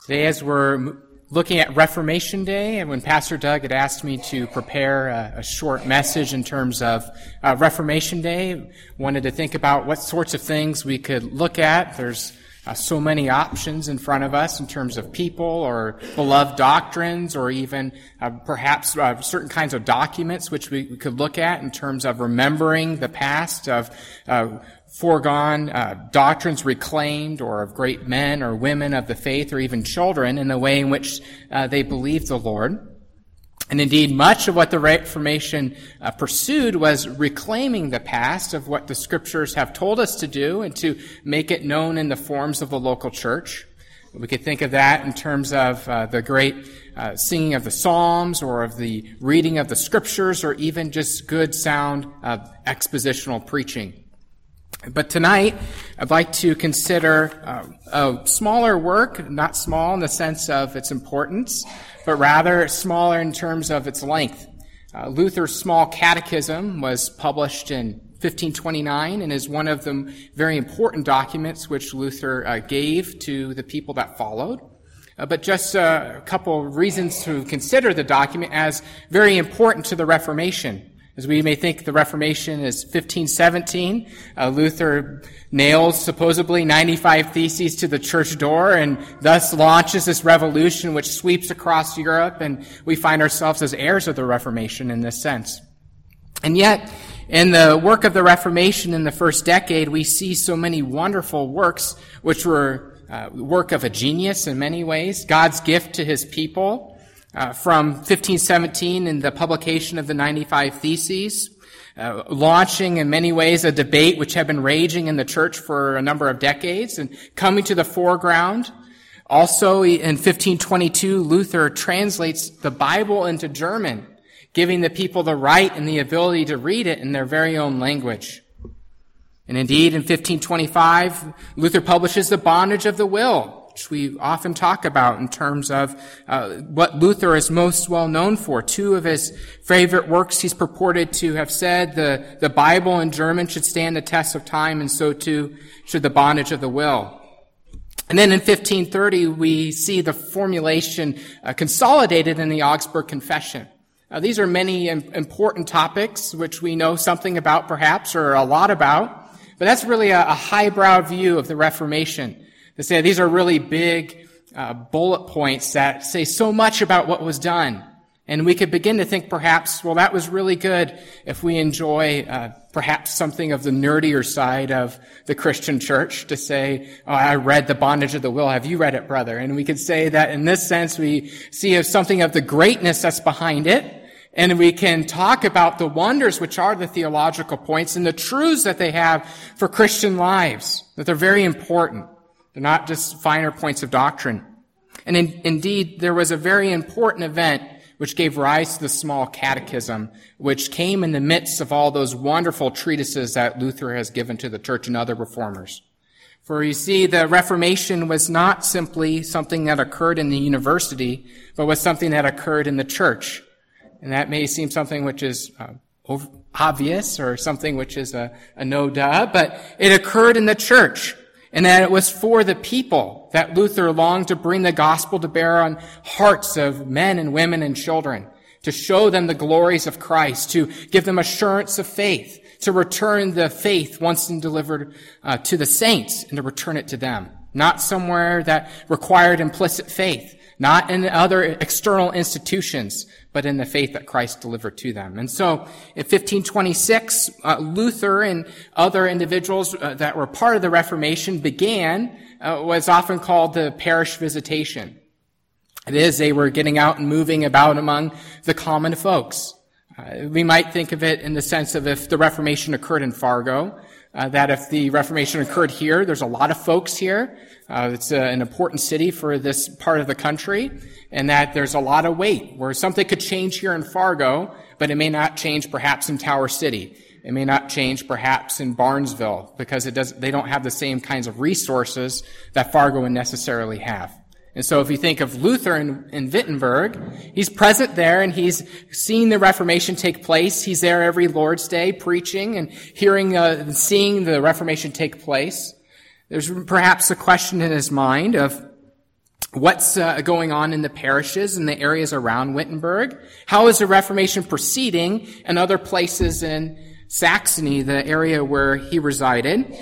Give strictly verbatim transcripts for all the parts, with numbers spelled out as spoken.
Today, as we're looking at Reformation Day, and when Pastor Doug had asked me to prepare a, a short message in terms of uh, Reformation Day, wanted to think about what sorts of things we could look at. There's uh, so many options in front of us in terms of people or beloved doctrines or even uh, perhaps uh, certain kinds of documents which we, we could look at in terms of remembering the past, of uh, foregone uh, doctrines reclaimed, or of great men or women of the faith, or even children, in the way in which uh, they believed the Lord. And indeed, much of what the Reformation uh, pursued was reclaiming the past of what the Scriptures have told us to do and to make it known in the forms of the local church. We could think of that in terms of uh, the great uh, singing of the Psalms, or of the reading of the Scriptures, or even just good, sound uh, expositional preaching. But tonight, I'd like to consider uh, a smaller work, not small in the sense of its importance, but rather smaller in terms of its length. Uh, Luther's Small Catechism was published in fifteen twenty-nine and is one of the very important documents which Luther uh, gave to the people that followed. Uh, but just uh, a couple of reasons to consider the document as very important to the Reformation. As we may think the Reformation is fifteen seventeen, uh, Luther nails supposedly ninety-five theses to the church door and thus launches this revolution which sweeps across Europe, and we find ourselves as heirs of the Reformation in this sense. And yet, in the work of the Reformation in the first decade, we see so many wonderful works which were uh, work of a genius in many ways, God's gift to his people. Uh, from fifteen seventeen in the publication of the ninety-five Theses, uh, launching in many ways a debate which had been raging in the church for a number of decades and coming to the foreground. Also in fifteen twenty-two, Luther translates the Bible into German, giving the people the right and the ability to read it in their very own language. And indeed, in fifteen twenty-five, Luther publishes The Bondage of the Will, which we often talk about in terms of uh, what Luther is most well known for. Two of his favorite works he's purported to have said, the, the Bible in German should stand the test of time, and so too should The Bondage of the Will. And then in fifteen thirty, we see the formulation uh, consolidated in the Augsburg Confession. Now, these are many important topics which we know something about perhaps, or a lot about, but that's really a, a highbrow view of the Reformation. To say these are really big uh, bullet points that say so much about what was done. And we could begin to think perhaps, well, that was really good if we enjoy uh, perhaps something of the nerdier side of the Christian church, to say, oh, I read The Bondage of the Will. Have you read it, brother? And we could say that in this sense we see something of the greatness that's behind it. And we can talk about the wonders which are the theological points and the truths that they have for Christian lives, that they're very important. They're not just finer points of doctrine. And in, indeed, there was a very important event which gave rise to the Small Catechism, which came in the midst of all those wonderful treatises that Luther has given to the church and other reformers. For you see, the Reformation was not simply something that occurred in the university, but was something that occurred in the church. And that may seem something which is uh, over, obvious, or something which is a, a no-duh, but it occurred in the church. And that it was for the people that Luther longed to bring the gospel to bear on hearts of men and women and children, to show them the glories of Christ, to give them assurance of faith, to return the faith once delivered uh, to the saints, and to return it to them. Not somewhere that required implicit faith, not in other external institutions, but in the faith that Christ delivered to them. And so, in fifteen twenty-six, uh, Luther and other individuals uh, that were part of the Reformation began uh, what's often called the parish visitation. It is, they were getting out and moving about among the common folks. Uh, we might think of it in the sense of if the Reformation occurred in Fargo, uh, that if the Reformation occurred here, there's a lot of folks here. Uh, it's a, an important city for this part of the country, and that there's a lot of weight where something could change here in Fargo, but it may not change perhaps in Tower City. It may not change perhaps in Barnesville, because it does, they don't have the same kinds of resources that Fargo would necessarily have. And so if you think of Luther in, in Wittenberg, he's present there and he's seen the Reformation take place. He's there every Lord's Day preaching and hearing, uh, seeing the Reformation take place. There's perhaps a question in his mind of, What's uh, going on in the parishes and the areas around Wittenberg? How is the Reformation proceeding in other places in Saxony, the area where he resided?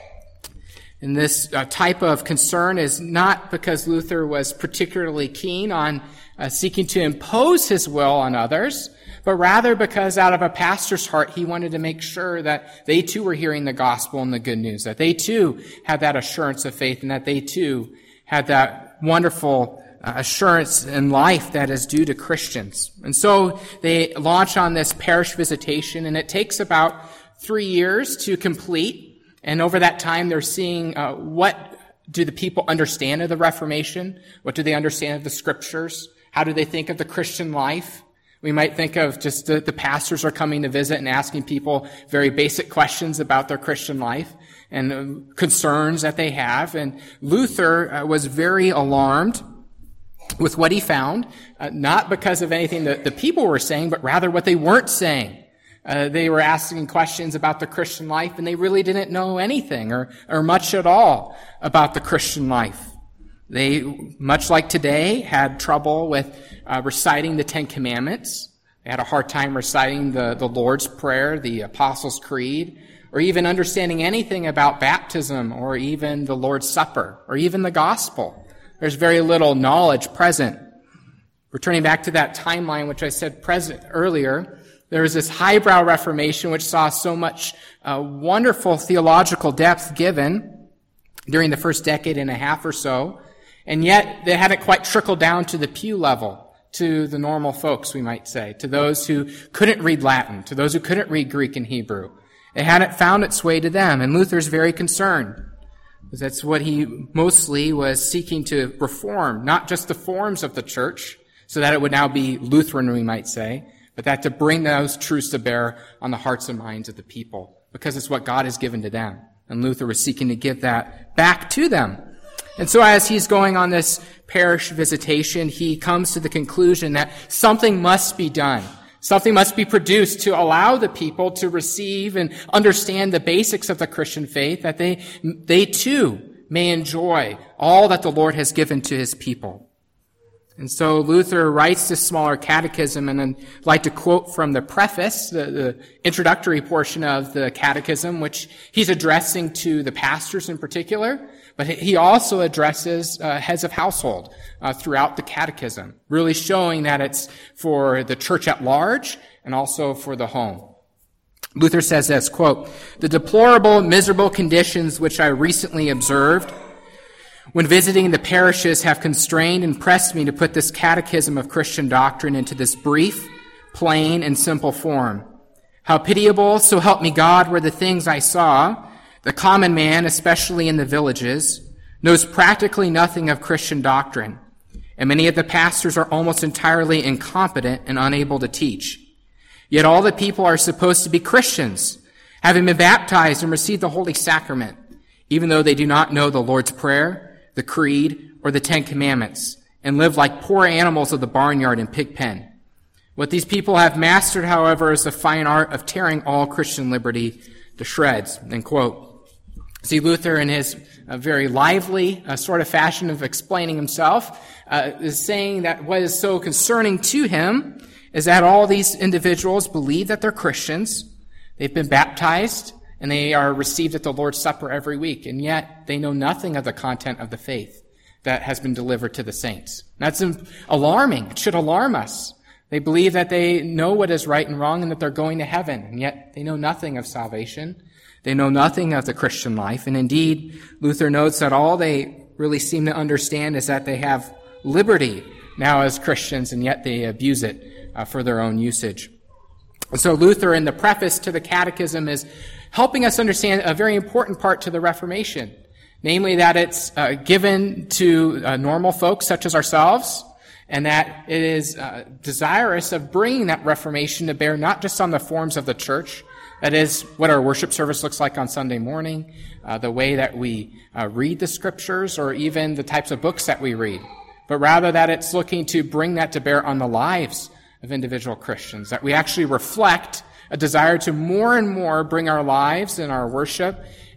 And this uh, type of concern is not because Luther was particularly keen on uh, seeking to impose his will on others, but rather because out of a pastor's heart, he wanted to make sure that they too were hearing the gospel and the good news, that they too had that assurance of faith, and that they too had that wonderful uh, assurance in life that is due to Christians. And so they launch on this parish visitation, and it takes about three years to complete. And over that time, they're seeing uh, what do the people understand of the Reformation? What do they understand of the Scriptures? How do they think of the Christian life? We might think of just the, the pastors are coming to visit and asking people very basic questions about their Christian life and uh, concerns that they have. And Luther uh, was very alarmed with what he found, uh, not because of anything that the people were saying, but rather what they weren't saying. Uh, they were asking questions about the Christian life, and they really didn't know anything or, or much at all about the Christian life. They, much like today, had trouble with uh, reciting the Ten Commandments. They had a hard time reciting the, the Lord's Prayer, the Apostles' Creed, or even understanding anything about baptism or even the Lord's Supper or even the gospel. There's very little knowledge present. Returning back to that timeline, which I said present earlier, there was this highbrow Reformation which saw so much uh, wonderful theological depth given during the first decade and a half or so. And yet, they hadn't quite trickled down to the pew level, to the normal folks, we might say, to those who couldn't read Latin, to those who couldn't read Greek and Hebrew. It hadn't found its way to them, and Luther's very concerned, because that's what he mostly was seeking to reform, not just the forms of the church, so that it would now be Lutheran, we might say, but that to bring those truths to bear on the hearts and minds of the people, because it's what God has given to them. And Luther was seeking to give that back to them. And so as he's going on this parish visitation, he comes to the conclusion that something must be done. Something must be produced to allow the people to receive and understand the basics of the Christian faith, that they, they too may enjoy all that the Lord has given to his people. And so Luther writes this smaller catechism, and I'd like to quote from the preface, the, the introductory portion of the catechism, which he's addressing to the pastors in particular, but he also addresses uh, heads of household uh, throughout the catechism, really showing that it's for the church at large and also for the home. Luther says this, quote, "The deplorable, miserable conditions which I recently observed when visiting the parishes have constrained and pressed me to put this catechism of Christian doctrine into this brief, plain, and simple form. How pitiable, so help me God, were the things I saw. The common man, especially in the villages, knows practically nothing of Christian doctrine, and many of the pastors are almost entirely incompetent and unable to teach. Yet all the people are supposed to be Christians, having been baptized and received the Holy Sacrament, even though they do not know the Lord's Prayer, the Creed, or the Ten Commandments, and live like poor animals of the barnyard and pig pen. What these people have mastered, however, is the fine art of tearing all Christian liberty to shreds," end quote. See, Luther, in his uh, very lively uh, sort of fashion of explaining himself, uh, is saying that what is so concerning to him is that all these individuals believe that they're Christians, they've been baptized, and they are received at the Lord's Supper every week, and yet they know nothing of the content of the faith that has been delivered to the saints. That's alarming. It should alarm us. They believe that they know what is right and wrong and that they're going to heaven, and yet they know nothing of salvation. They know nothing of the Christian life. And indeed, Luther notes that all they really seem to understand is that they have liberty now as Christians, and yet they abuse it uh, for their own usage. And so Luther, in the preface to the Catechism, is helping us understand a very important part to the Reformation, namely that it's uh, given to uh, normal folks such as ourselves, and that it is uh, desirous of bringing that Reformation to bear not just on the forms of the church, that is, what our worship service looks like on Sunday morning, uh, the way that we uh, read the Scriptures, or even the types of books that we read, but rather that it's looking to bring that to bear on the lives of individual Christians, that we actually reflect a desire to more and more bring our lives and our worship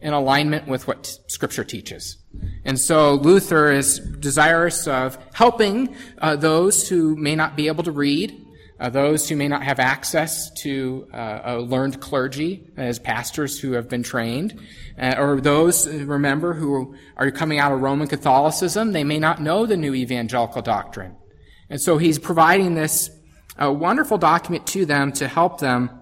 in alignment with what Scripture teaches. And so Luther is desirous of helping uh, those who may not be able to read, uh, those who may not have access to uh, a learned clergy as pastors who have been trained, uh, or those, remember, who are coming out of Roman Catholicism. They may not know the new evangelical doctrine. And so he's providing this uh, wonderful document to them to help them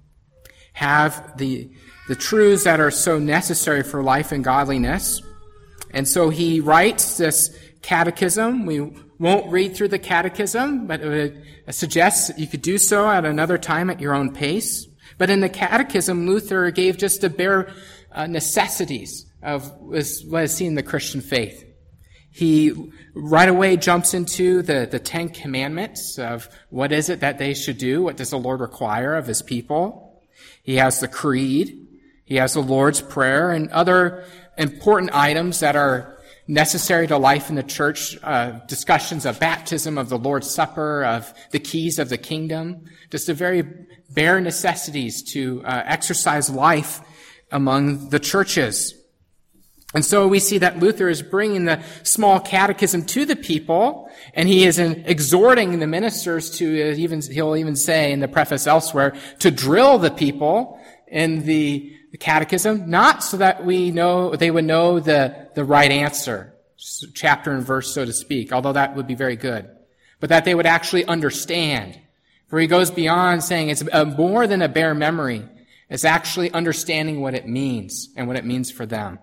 have the the truths that are so necessary for life and godliness. And so he writes this catechism. We won't read through the catechism, but it suggests that you could do so at another time at your own pace. But in the catechism, Luther gave just the bare uh, necessities of what is seen in the Christian faith. He right away jumps into the, the Ten Commandments of what is it that they should do, what does the Lord require of his people. He has the Creed. He has the Lord's Prayer and other important items that are necessary to life in the church, uh, discussions of baptism, of the Lord's Supper, of the keys of the kingdom, just the very bare necessities to uh, exercise life among the churches. And so we see that Luther is bringing the small catechism to the people, and he is exhorting the ministers to even, he'll even say in the preface elsewhere, to drill the people in the The catechism, not so that we know, they would know the, the right answer, chapter and verse, so to speak, although that would be very good, but that they would actually understand. For he goes beyond saying it's a, more than a bare memory. It's actually understanding what it means and what it means for them.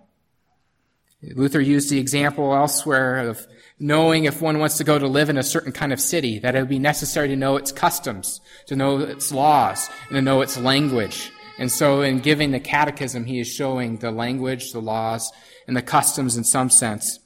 Luther used the example elsewhere of knowing if one wants to go to live in a certain kind of city, that it would be necessary to know its customs, to know its laws, and to know its language. And so in giving the catechism, he is showing the language, the laws, and the customs in some sense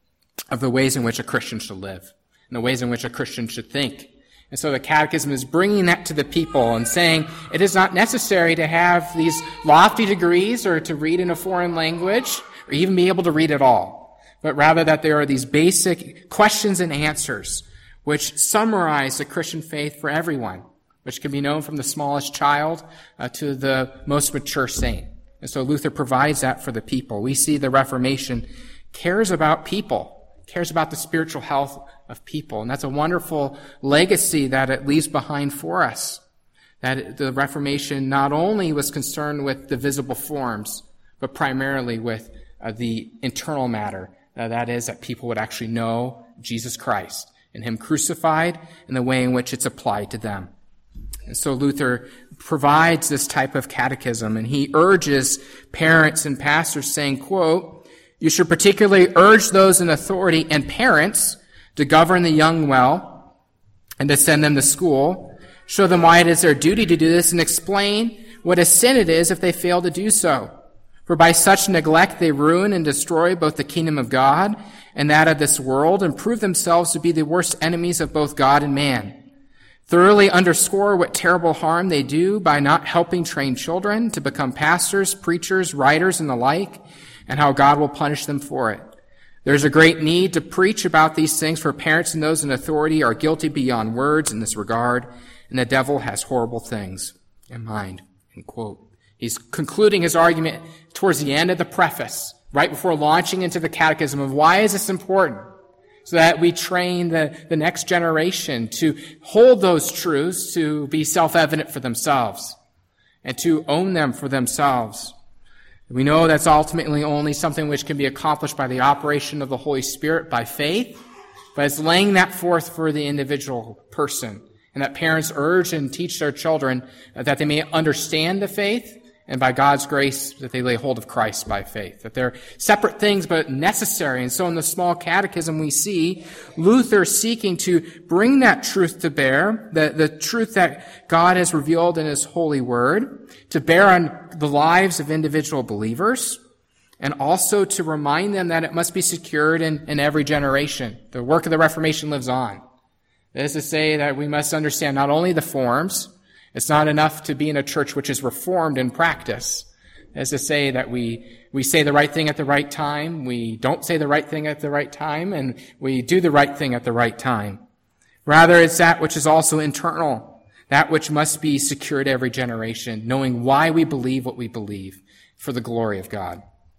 of the ways in which a Christian should live, and the ways in which a Christian should think. And so the catechism is bringing that to the people and saying it is not necessary to have these lofty degrees or to read in a foreign language or even be able to read at all, but rather that there are these basic questions and answers which summarize the Christian faith for everyone, which can be known from the smallest child uh, to the most mature saint. And so Luther provides that for the people. We see the Reformation cares about people, cares about the spiritual health of people. And that's a wonderful legacy that it leaves behind for us. That the Reformation not only was concerned with the visible forms, but primarily with uh, the internal matter. Uh, that is, that people would actually know Jesus Christ and him crucified and the way in which it's applied to them. And so Luther provides this type of catechism, and he urges parents and pastors saying, quote, "You should particularly urge those in authority and parents to govern the young well and to send them to school, show them why it is their duty to do this, and explain what a sin it is if they fail to do so. For by such neglect they ruin and destroy both the kingdom of God and that of this world, and prove themselves to be the worst enemies of both God and man. Thoroughly underscore what terrible harm they do by not helping train children to become pastors, preachers, writers, and the like, and how God will punish them for it. There's a great need to preach about these things, for parents and those in authority are guilty beyond words in this regard, and the devil has horrible things in mind." End quote. He's concluding his argument towards the end of the preface, right before launching into the catechism of why is this important? So that we train the, the next generation to hold those truths to be self-evident for themselves and to own them for themselves. We know that's ultimately only something which can be accomplished by the operation of the Holy Spirit by faith, but it's laying that forth for the individual person, and that parents urge and teach their children that they may understand the faith, and by God's grace, that they lay hold of Christ by faith. That they're separate things, but necessary. And so in the small catechism, we see Luther seeking to bring that truth to bear, the, the truth that God has revealed in his holy word, to bear on the lives of individual believers, and also to remind them that it must be secured in, in every generation. The work of the Reformation lives on. That is to say that we must understand not only the forms. It's not enough to be in a church which is reformed in practice. As to say that we, we say the right thing at the right time, we don't say the right thing at the right time, and we do the right thing at the right time. Rather, it's that which is also internal, that which must be secured every generation, knowing why we believe what we believe for the glory of God.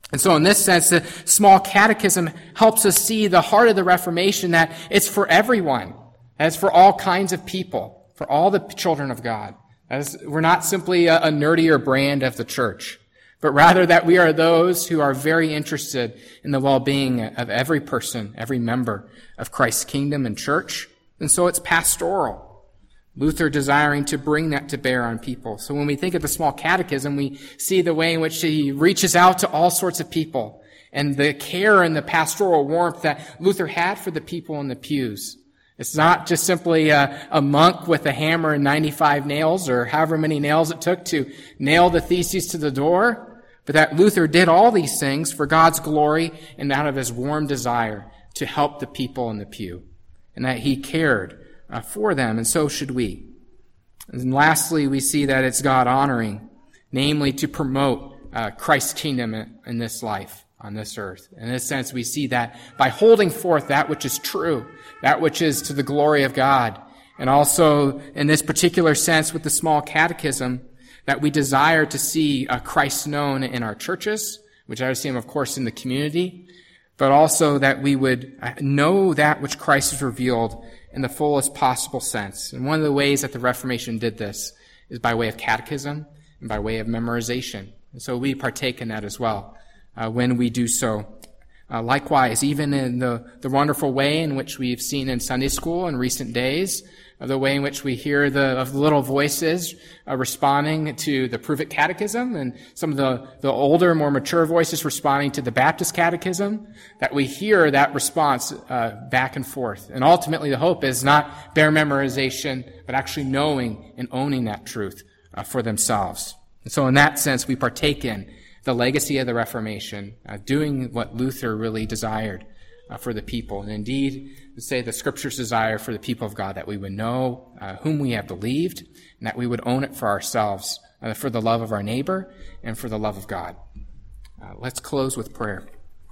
And so in this sense, the small catechism helps us see the heart of the Reformation, that it's for everyone. That it's for all kinds of people, for all the children of God. That is, we're not simply a, a nerdier brand of the church, but rather that we are those who are very interested in the well-being of every person, every member of Christ's kingdom and church. And so it's pastoral. Luther desiring to bring that to bear on people. So when we think of the small catechism, we see the way in which he reaches out to all sorts of people and the care and the pastoral warmth that Luther had for the people in the pews. It's not just simply a, a monk with a hammer and ninety-five nails, or however many nails it took to nail the theses to the door, but that Luther did all these things for God's glory and out of his warm desire to help the people in the pew, and that he cared uh, for them, and so should we. And lastly, we see that it's God-honoring, namely to promote uh, Christ's kingdom in, in this life, on this earth. In this sense, we see that by holding forth that which is true, that which is to the glory of God, and also in this particular sense with the small catechism, that we desire to see uh, Christ known in our churches, which I see him, of course, in the community, but also that we would know that which Christ has revealed in the fullest possible sense. And one of the ways that the Reformation did this is by way of catechism and by way of memorization. And so we partake in that as well uh, when we do so. Uh, likewise, even in the, the wonderful way in which we've seen in Sunday school in recent days, uh, the way in which we hear the of the little voices uh, responding to the Prove It Catechism, and some of the, the older, more mature voices responding to the Baptist Catechism, that we hear that response uh, back and forth. And ultimately the hope is not bare memorization, but actually knowing and owning that truth uh, for themselves. And so in that sense, we partake in the legacy of the Reformation, uh, doing what Luther really desired uh, for the people. And indeed, say the Scripture's desire for the people of God, that we would know uh, whom we have believed, and that we would own it for ourselves, uh, for the love of our neighbor and for the love of God. Uh, let's close with prayer.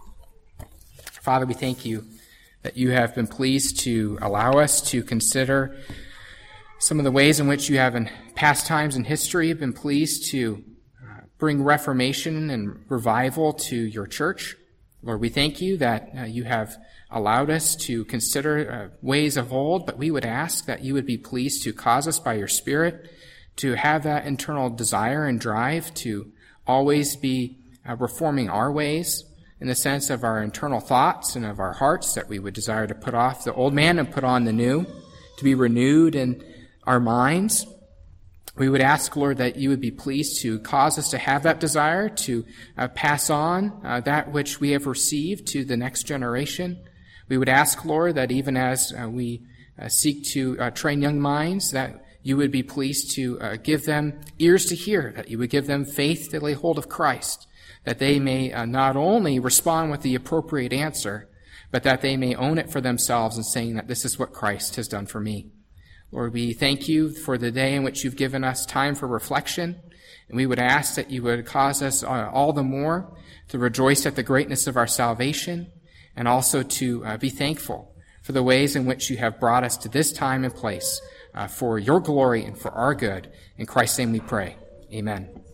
Father, we thank you that you have been pleased to allow us to consider some of the ways in which you have in past times in history been pleased to bring reformation and revival to your church. Lord, we thank you that uh, you have allowed us to consider uh, ways of old, but we would ask that you would be pleased to cause us by your Spirit to have that internal desire and drive to always be uh, reforming our ways in the sense of our internal thoughts and of our hearts, that we would desire to put off the old man and put on the new, to be renewed in our minds. We would ask, Lord, that you would be pleased to cause us to have that desire to uh, pass on uh, that which we have received to the next generation. We would ask, Lord, that even as uh, we uh, seek to uh, train young minds, that you would be pleased to uh, give them ears to hear, that you would give them faith to lay hold of Christ, that they may uh, not only respond with the appropriate answer, but that they may own it for themselves in saying that this is what Christ has done for me. Lord, we thank you for the day in which you've given us time for reflection, and we would ask that you would cause us all the more to rejoice at the greatness of our salvation, and also to uh, be thankful for the ways in which you have brought us to this time and place uh, for your glory and for our good. In Christ's name we pray. Amen.